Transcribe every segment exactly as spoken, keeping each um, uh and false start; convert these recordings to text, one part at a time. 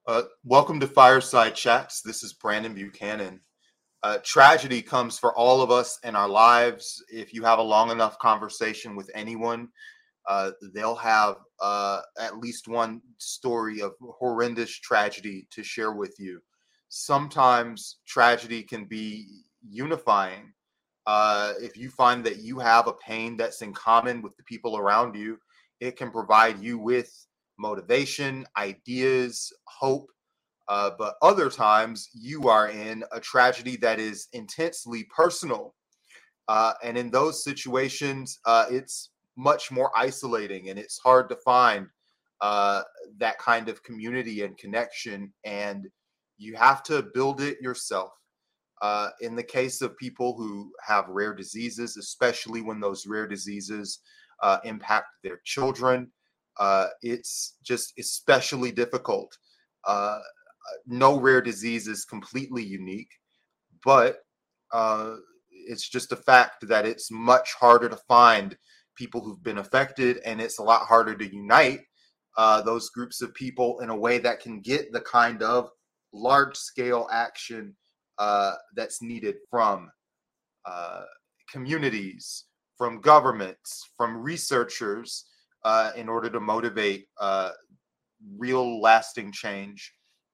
Uh, welcome to Fireside Chats. This is Brandon Buchanan. Uh, tragedy comes for all of us in our lives. If you have a long enough conversation with anyone, uh, they'll have uh, at least one story of horrendous tragedy to share with you. Sometimes tragedy can be unifying. Uh, if you find that you have a pain that's in common with the people around you, it can provide you with motivation, ideas, hope. Uh, but other times you are in a tragedy that is intensely personal. Uh, and in those situations, uh, it's much more isolating and it's hard to find uh, that kind of community and connection. And you have to build it yourself. Uh, in the case of people who have rare diseases, especially when those rare diseases uh, impact their children, uh, it's just especially difficult. Uh, no rare disease is completely unique, but uh, it's just a fact that it's much harder to find people who've been affected, and it's a lot harder to unite uh, those groups of people in a way that can get the kind of large scale action uh, that's needed from uh, communities, from governments, from researchers uh, in order to motivate uh, real lasting change.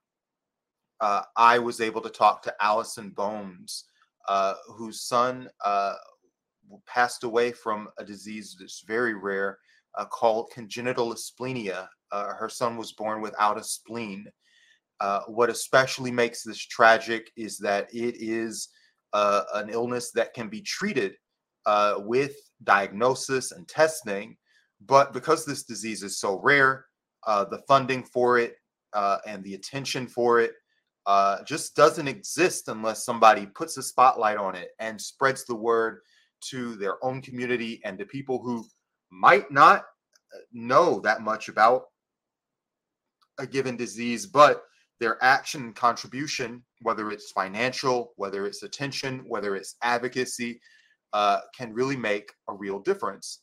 Uh, I was able to talk to Allison Bones, uh, whose son uh, passed away from a disease that's very rare uh, called congenital asplenia. Uh, her son was born without a spleen. Uh, what especially makes this tragic is that it is uh, an illness that can be treated uh, with diagnosis and testing. But because this disease is so rare, uh, the funding for it uh, and the attention for it uh, just doesn't exist unless somebody puts a spotlight on it and spreads the word to their own community and to people who might not know that much about a given disease, but their action and contribution, whether it's financial, whether it's attention, whether it's advocacy, uh, can really make a real difference.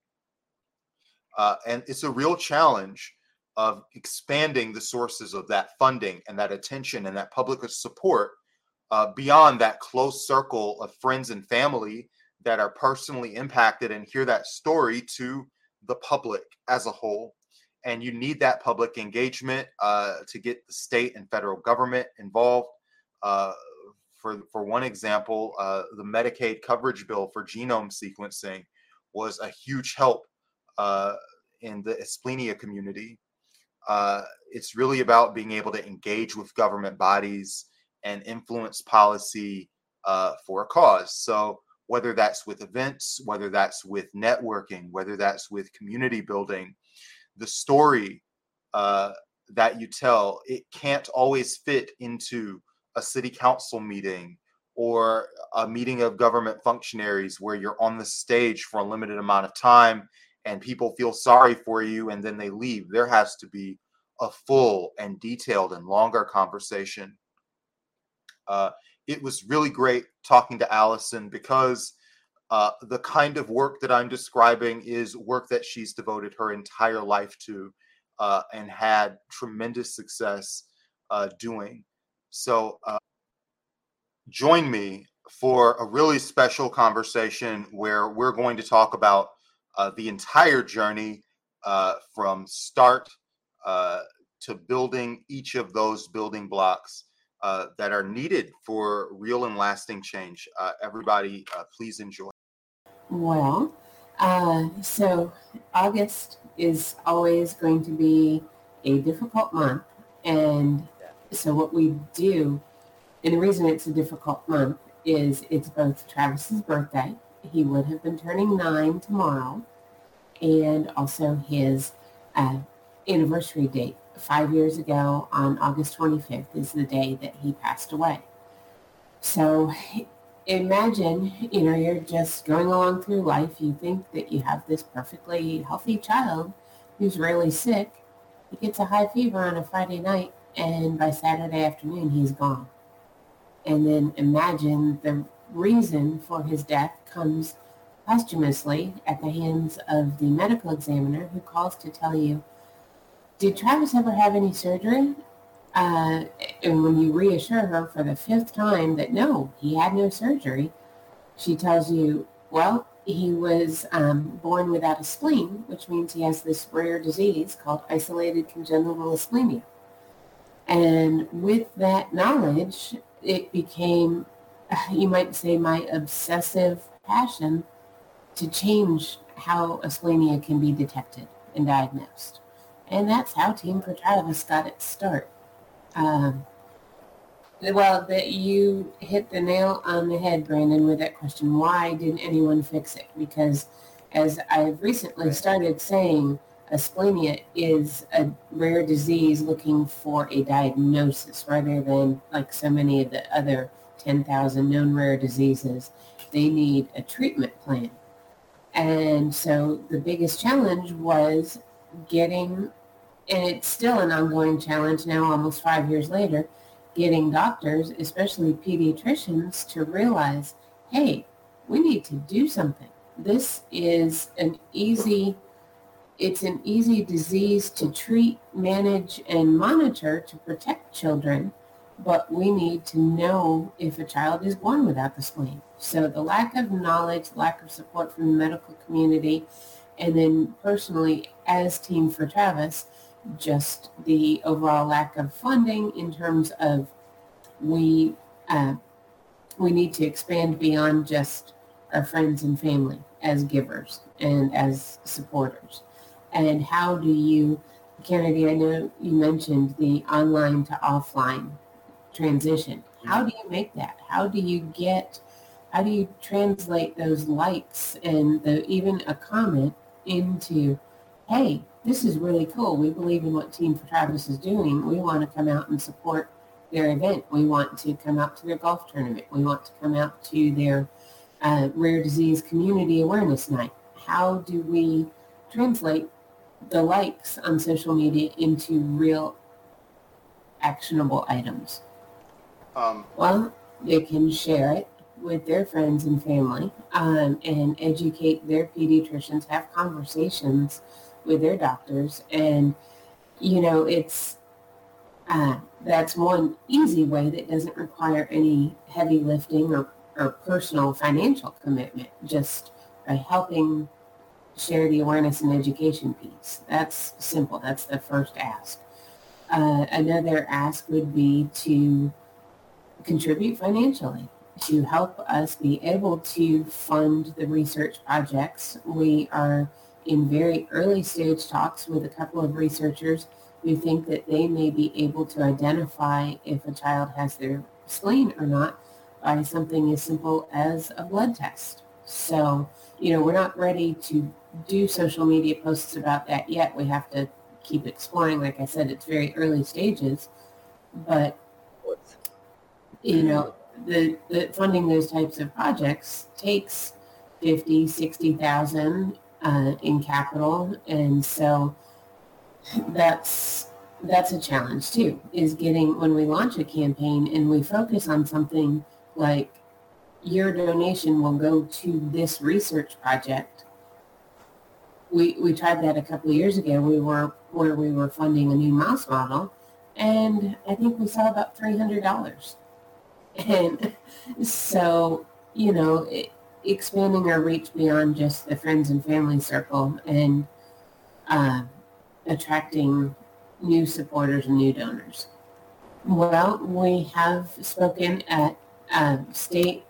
Uh, and it's a real challenge of expanding the sources of that funding and that attention and that public support uh, beyond that close circle of friends and family that are personally impacted and hear that story to the public as a whole. And you need that public engagement uh, to get the state and federal government involved. Uh, for, for one example, uh, the Medicaid coverage bill for genome sequencing was a huge help uh, in the asplenia community. Uh, it's really about being able to engage with government bodies and influence policy uh, for a cause. So whether that's with events, whether that's with networking, whether that's with community building, the story uh, that you tell, it can't always fit into a city council meeting or a meeting of government functionaries where you're on the stage for a limited amount of time and people feel sorry for you and then they leave. There has to be a full and detailed and longer conversation. Uh, it was really great talking to Allison because uh, the kind of work that I'm describing is work that she's devoted her entire life to uh, and had tremendous success uh, doing. So uh, join me for a really special conversation where we're going to talk about uh, the entire journey uh, from start uh, to building each of those building blocks uh, that are needed for real and lasting change. Uh, everybody, uh, please enjoy. Well, uh, so August is always going to be a difficult month. And so what we do, and the reason it's a difficult month is it's both Travis's birthday. He would have been turning nine tomorrow, and also his uh, anniversary date. Five years ago on August twenty-fifth is the day that he passed away. So imagine, you know, you're just going along through life. You think that you have this perfectly healthy child who's really sick. He gets a high fever on a Friday night, and by Saturday afternoon, he's gone. And then imagine the reason for his death comes posthumously at the hands of the medical examiner who calls to tell you, did Travis ever have any surgery? Uh, and when you reassure her for the fifth time that no, he had no surgery, she tells you, well, he was um, born without a spleen, which means he has this rare disease called isolated congenital ischemia. And with that knowledge, it became, you might say, my obsessive passion to change how asplenia can be detected and diagnosed. And that's how Team for Travis got its start. Um, well, that you hit the nail on the head, Brandon, with that question. Why didn't anyone fix it? Because as I've recently started saying, asplenia is a rare disease looking for a diagnosis rather than like so many of the other ten thousand known rare diseases. They need a treatment plan. And so the biggest challenge was getting, and it's still an ongoing challenge now, almost five years later, getting doctors, especially pediatricians, to realize, hey, we need to do something. This is an easy, it's an easy disease to treat, manage, and monitor to protect children, but we need to know if a child is born without the spleen. So the lack of knowledge, lack of support from the medical community, and then personally as Team for Travis, just the overall lack of funding in terms of we uh, we need to expand beyond just our friends and family as givers and as supporters. And how do you, Kennedy, I know you mentioned the online to offline transition. How do you make that? How do you get, how do you translate those likes and the, even a comment into, hey, this is really cool. We believe in what Team for Travis is doing. We want to come out and support their event. We want to come out to their golf tournament. We want to come out to their uh, rare disease community awareness night. How do we translate the likes on social media into real actionable items? Um, well, they can share it with their friends and family um, and educate their pediatricians, have conversations with their doctors. And, you know, it's, uh, that's one easy way that doesn't require any heavy lifting or, or personal financial commitment, just by helping share the awareness and education piece. That's simple. That's the first ask. Uh, another ask would be to contribute financially to help us be able to fund the research projects. We are in very early stage talks with a couple of researchers who think that they may be able to identify if a child has their spleen or not by something as simple as a blood test. So, you know, we're not ready to do social media posts about that yet. We have to keep exploring. Like I said, it's very early stages, but, you know, the, the funding those types of projects takes fifty, sixty thousand uh, in capital. And so that's, that's a challenge too, is getting, when we launch a campaign and we focus on something like your donation will go to this research project. We, we tried that a couple of years ago. We were, where we were funding a new mouse model, and I think we saw about three hundred dollars. And so, you know, it, expanding our reach beyond just the friends and family circle and uh, attracting new supporters and new donors. Well, we have spoken at uh, state,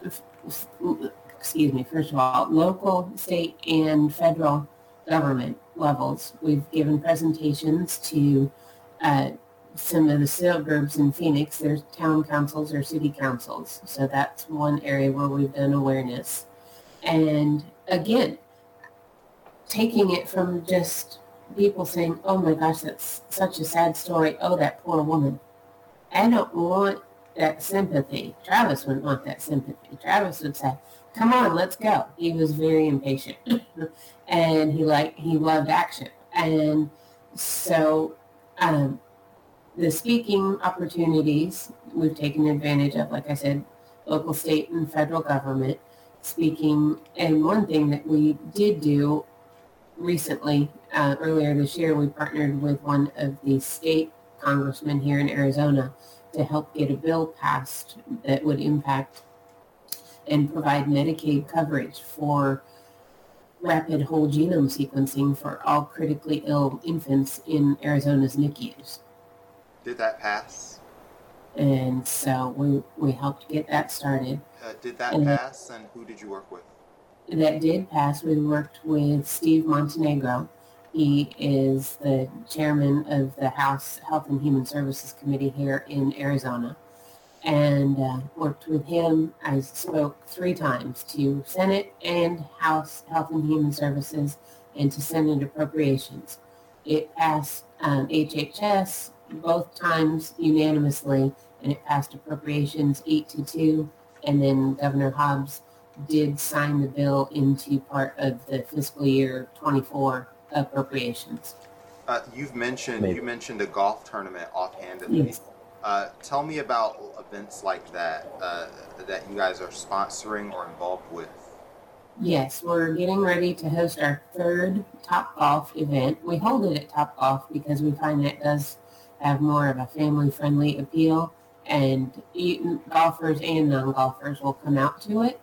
excuse me, first of all, local, state, and federal government levels. We've given presentations to uh, some of the suburbs in Phoenix. There's town councils or city councils. So that's one area where we've done awareness. And again, taking it from just people saying, oh my gosh, that's such a sad story. Oh, that poor woman. I don't want that sympathy. Travis wouldn't want that sympathy. Travis would say, come on, let's go. He was very impatient and he liked, he loved action. And so, um, the speaking opportunities we've taken advantage of, like I said, local, state, and federal government speaking. And one thing that we did do recently, uh, earlier this year, we partnered with one of the state congressman here in Arizona to help get a bill passed that would impact and provide Medicaid coverage for rapid whole genome sequencing for all critically ill infants in Arizona's N I C Us. Did that pass? And so we, we helped get that started. Uh, did that and pass, and who did you work with? That did pass. We worked with Steve Montenegro. He is the chairman of the House Health and Human Services Committee here in Arizona, and uh, worked with him. I spoke three times to Senate and House Health and Human Services and to Senate Appropriations. It passed um, H H S both times unanimously, and it passed Appropriations eight to two, and then Governor Hobbs did sign the bill into part of the fiscal year twenty-four appropriations. Uh, you've mentioned Maybe. you mentioned a golf tournament offhandedly. Yes. Uh, tell me about events like that uh, that you guys are sponsoring or involved with. Yes, we're getting ready to host our third Top Golf event. We hold it at Top Golf because we find that does have more of a family-friendly appeal, and golfers and non-golfers will come out to it.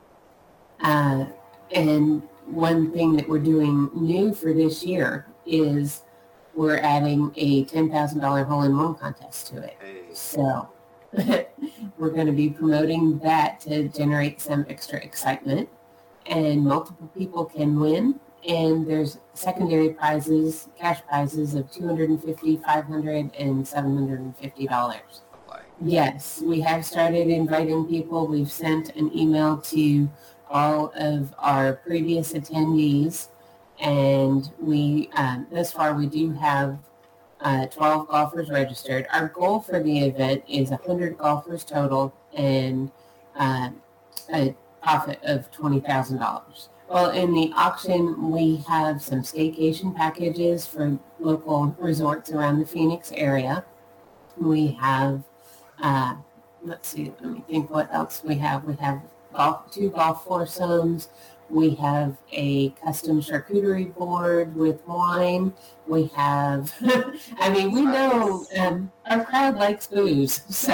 Uh, and one thing that we're doing new for this year is we're adding a ten thousand dollars hole-in-one contest to it. Hey. So we're going to be promoting that to generate some extra excitement, and multiple people can win. And there's secondary prizes, cash prizes of two hundred fifty dollars, five hundred dollars, and seven hundred fifty dollars. Yes, we have started inviting people. We've sent an email to all of our previous attendees, and we um, thus far we do have uh, twelve golfers registered. Our goal for the event is one hundred golfers total and uh, a profit of twenty thousand dollars. Well, in the auction, we have some staycation packages for local resorts around the Phoenix area. We have, uh, let's see, let me think what else we have. We have golf, two golf foursomes. We have a custom charcuterie board with wine. We have, I mean, we know um, our crowd likes booze, so.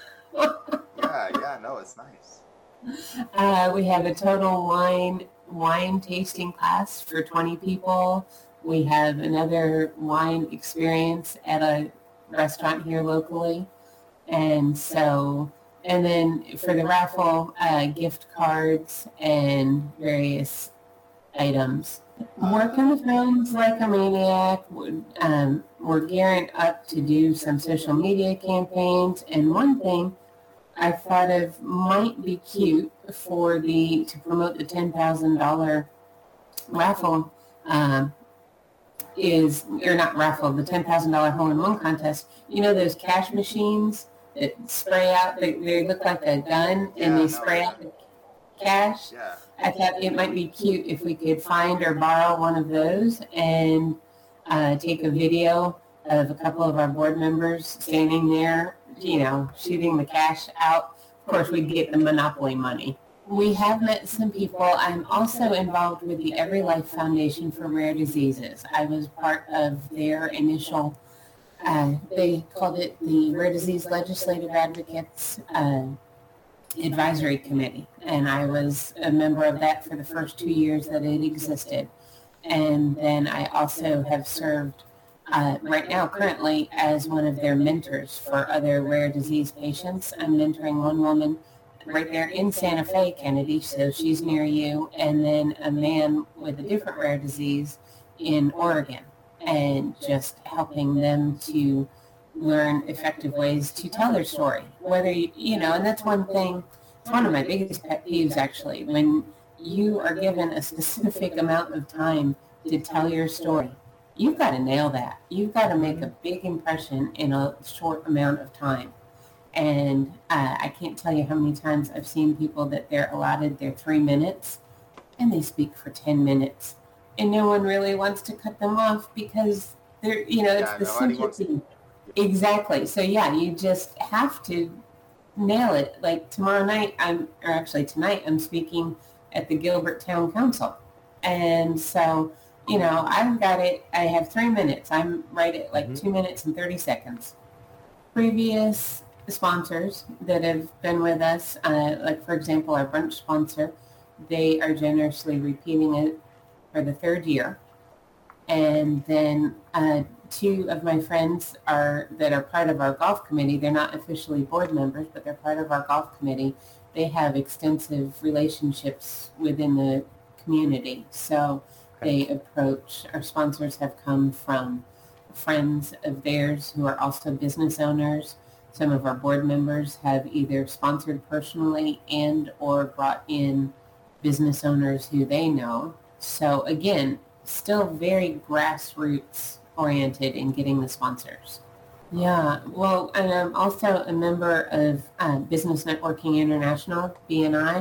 yeah, yeah, no, it's nice. Uh, we have a total wine wine tasting class for twenty people. We have another wine experience at a restaurant here locally. And so, and then for the raffle, uh, gift cards and various items. Working the phones like a maniac. Um, we're gearing up to do some social media campaigns. And one thing I thought of might be cute for the to promote the ten thousand dollars raffle um, is, or not raffle, the ten thousand dollars hole-in-one contest. You know those cash machines that spray out, they, they look like a gun, yeah, and they no, spray yeah. out the cash? Yeah. I thought it might be cute if we could find or borrow one of those and uh, take a video of a couple of our board members standing there, you know, shooting the cash out. Of course, we'd get the Monopoly money. We have met some people. I'm also involved with the Every Life Foundation for Rare Diseases. I was part of their initial, uh, they called it the Rare Disease Legislative Advocates uh, Advisory Committee. And I was a member of that for the first two years that it existed. And then I also have served Uh, right now, currently, as one of their mentors for other rare disease patients. I'm mentoring one woman right there in Santa Fe, Kennedy, so she's near you, and then a man with a different rare disease in Oregon, and just helping them to learn effective ways to tell their story. Whether, you, you know, and that's one thing, it's one of my biggest pet peeves, actually, when you are given a specific amount of time to tell your story. You've got to nail that. You've got to make a big impression in a short amount of time. And uh, I can't tell you how many times I've seen people that they're allotted their three minutes and they speak for ten minutes. And no one really wants to cut them off because they're, you know, it's yeah, the sympathy. Exactly. So yeah, you just have to nail it. Like tomorrow night, I'm, or actually tonight, I'm speaking at the Gilbert Town Council. And so you know, I've got it. I have three minutes. I'm right at like Mhm. two minutes and thirty seconds. Previous sponsors that have been with us, uh, like for example, our brunch sponsor, they are generously repeating it for the third year. And then uh, two of my friends are that are part of our golf committee. They're not officially board members, but they're part of our golf committee. They have extensive relationships within the community. So Okay. they approach, our sponsors have come from friends of theirs who are also business owners. Some of our board members have either sponsored personally and or brought in business owners who they know. So again, still very grassroots oriented in getting the sponsors. Yeah, well, and I'm also a member of uh, Business Networking International, B N I,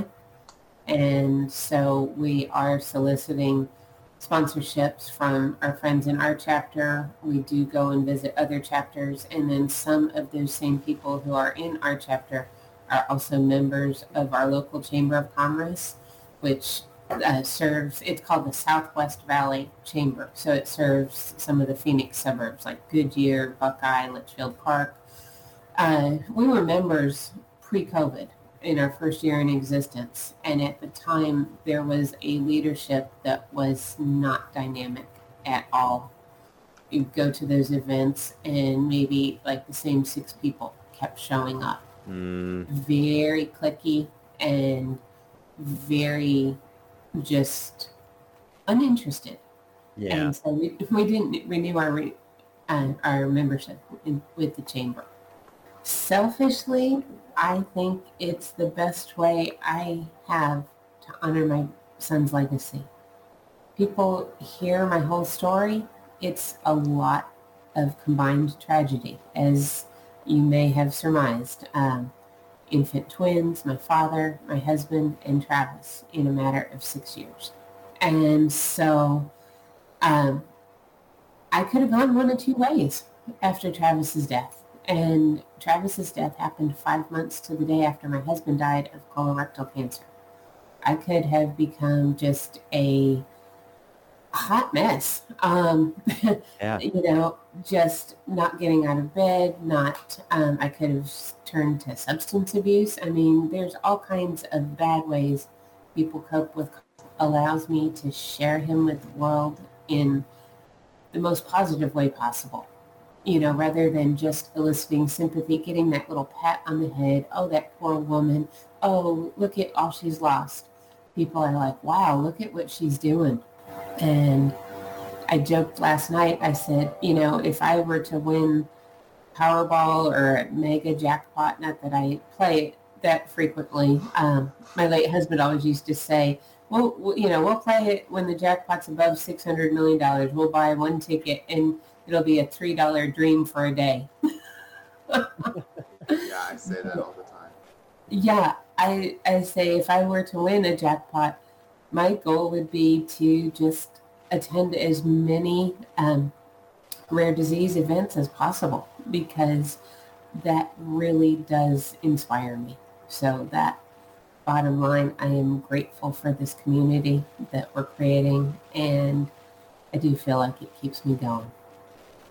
and so we are soliciting sponsorships from our friends in our chapter. We do go and visit other chapters, and then some of those same people who are in our chapter are also members of our local Chamber of Commerce, which uh, serves, it's called the Southwest Valley Chamber. So it serves some of the Phoenix suburbs like Goodyear, Buckeye, Litchfield Park. Uh, we were members pre-COVID in our first year in existence. And at the time, there was a leadership that was not dynamic at all. You go to those events and maybe like the same six people kept showing up. Mm, Very cliquey and very just uninterested. yeah. And so we, we didn't renew our re, uh, our membership in, with the chamber. Selfishly, I think it's the best way I have to honor my son's legacy. People hear my whole story. It's a lot of combined tragedy, as you may have surmised. Um, infant twins, my father, my husband, and Travis in a matter of six years. And so um, I could have gone one of two ways after Travis's death. And Travis's death happened five months to the day after my husband died of colorectal cancer. I could have become just a hot mess. Um, Yeah. you know, just not getting out of bed, not, um, I could have turned to substance abuse. I mean, there's all kinds of bad ways people cope with. Allows me to share him with the world in the most positive way possible. You know, rather than just eliciting sympathy, getting that little pat on the head. Oh, that poor woman. Oh, look at all she's lost. People are like, wow, look at what she's doing. And I joked last night, I said, you know, if I were to win Powerball or Mega Jackpot, not that I play that frequently, um, my late husband always used to say, well, we'll, you know, we'll play it when the jackpot's above six hundred million dollars. We'll buy one ticket and it'll be a three dollar dream for a day. Yeah, I say that all the time. Yeah, I, I say if I were to win a jackpot, my goal would be to just attend as many um, rare disease events as possible, because that really does inspire me. So that bottom line, I am grateful for this community that we're creating, and I do feel like it keeps me going.